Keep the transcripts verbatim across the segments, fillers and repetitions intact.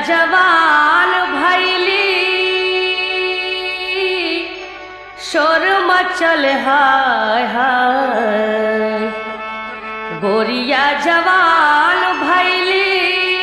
जवान भैली शोर मचल हाय हाय। गोरिया जवान भैली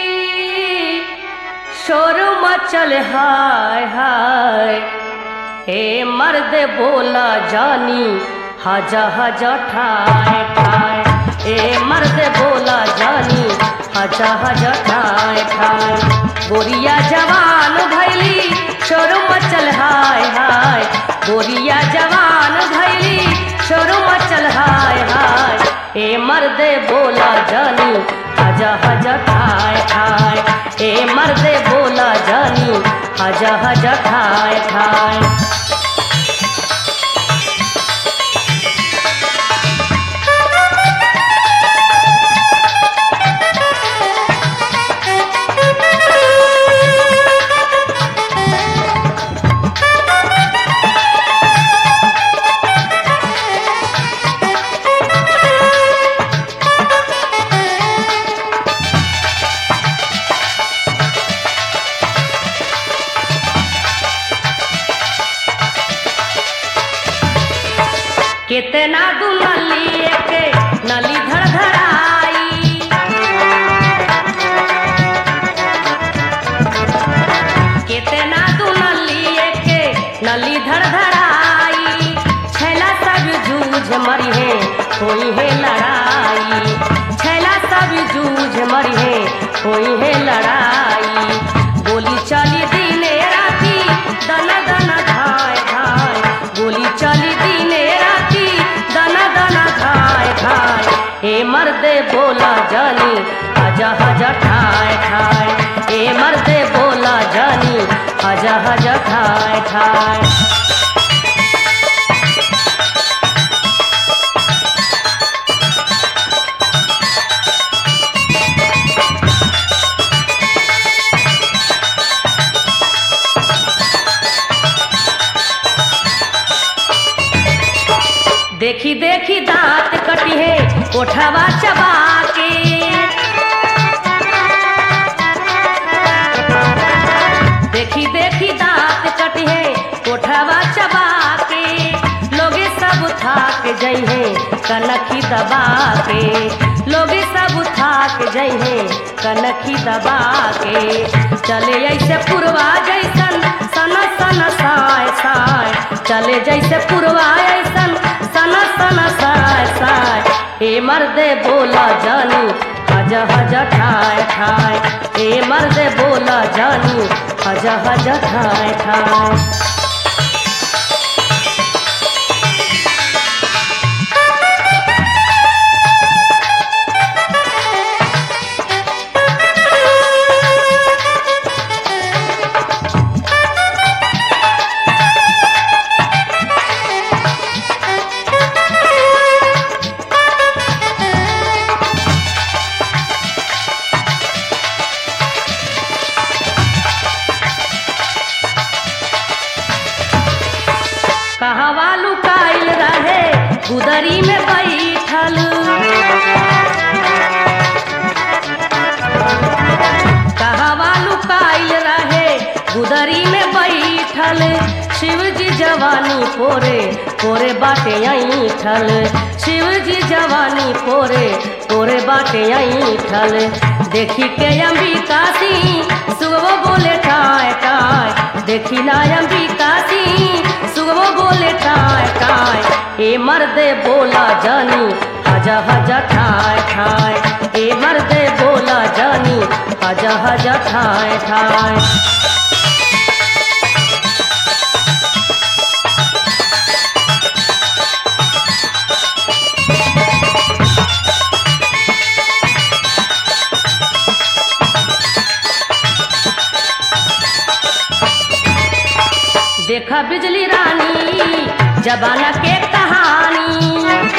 शोर मचल हाय हाय। हे मर्द बोला जानी हजा हजा ठाए ठाए। ए मर्द बोला जानी हजा हजा ठाए ठाए। गोरिया जवान भैली शोर मचल हाय हाय। गोरिया जवान भैली शोर मचल हाय हाय। ए मर्द बोला जानी हजा हजा ठाए ठाए। ए मर्द बोला जानी हजा हजा ठाए ठाए। कितना दू नली के नली धड़ धड़ाई। कितना दू नली के नली धड़ धड़ाई। छैला सब जूझ मरी है कोई है लड़ाई। छैला सब जूझ मरी है कोई है लड़ाई। गोली चली दिने राती दना दना धाय धाय। गोली चली दिने राती दना दना धाय धाय। ए मर्दे बोला जानी हजा हजा ठाए ठाए। ए मर्दे बोला जानी हजा हजा ठाए ठाए। देखी देखी दांत कटी है कोठवा चबा के। देखी देखी दांत कटी है कोठवा चबा के। लोगे सब थाक जई है कनखी दबा के। लोगे सब थाक जई है कनखी दबा के। चले ऐसे पुरवा जैसन सन सन साय साय। चले जैसे पुरवा ऐसन सन सन साय साय। ए मर्दे बोला जानी हजा हजा ठाए ठाए। ए मर्दे बोला जानी हजा हजा ठाए ठाए। कहवा लुकाइल रहे गुदरी में बैठल। कहवा लुकाइल रहे गुदरी में बैठल। शिव जी जवानी पोरे पोरे बाटे ऐठल। शिव जी जवानी पोरे पोरे बाटे ऐठल। देखी के अंबिका सिंह सुगवो बोले टाय टाय। देखी ना अंबिका सिंह सुगवो बोले टाय टाय। ए मर्दे बोला जानी हजा हजा ठाए ठाए। ए मर्दे बोला जानी हजा हजा ठाए ठाए। देखा बिजली रानी जबाना के कहानी।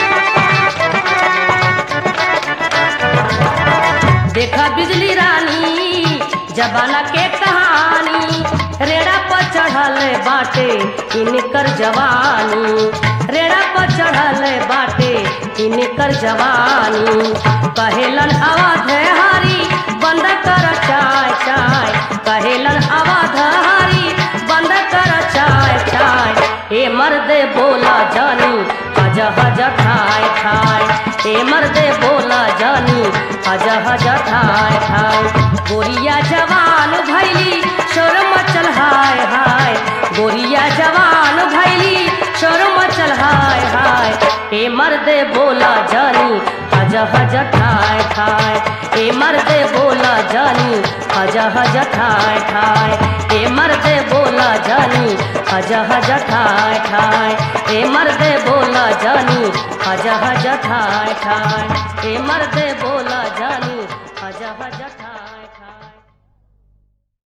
देखा बिजली रानी जबाना के कहानी। रेड़ा पर चढ़ल बाटे इनकर जवानी, रेड़ा पर चढ़ल बाटे इनकर जवानी। कहेलन अवध हारी बंद कर चाय चाय, कहेलन अवध हारी बंद कर चाय चाय। ए मर्दे बोला जानी हज हज ठाय ठाय, ए मर्दे बोला जानी हज हज ठाय ठाय। गोरिया जवान भैली शोर मचल हाय हाय, गोरिया जवान भैली शोर मचल हाय हाय। ए मर्दे बोला जानी हज हज ठाय ठाय, ए मर्दे बोला जानी हज हज ठाय ठाय, ए मर्दे बोला जानी हज हज ठाय ठाय, ए मर्दे बोला जानी हज हज ठाय ठाय, ए मर्दे बोला जानी हज हज ठाय।